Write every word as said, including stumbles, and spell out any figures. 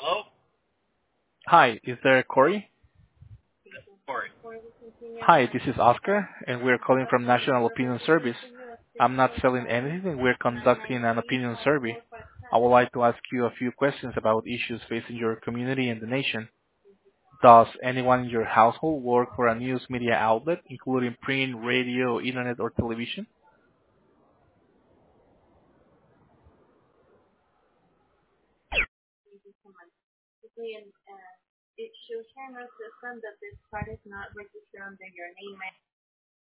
Hello? Hi, is there Corey? Corey. Hi, this is Oscar, and we're calling from National Opinion Service. I'm not selling anything. We're conducting an opinion survey. I would like to ask you a few questions about issues facing your community and the nation. Does anyone in your household work for a news media outlet, including print, radio, internet, or television?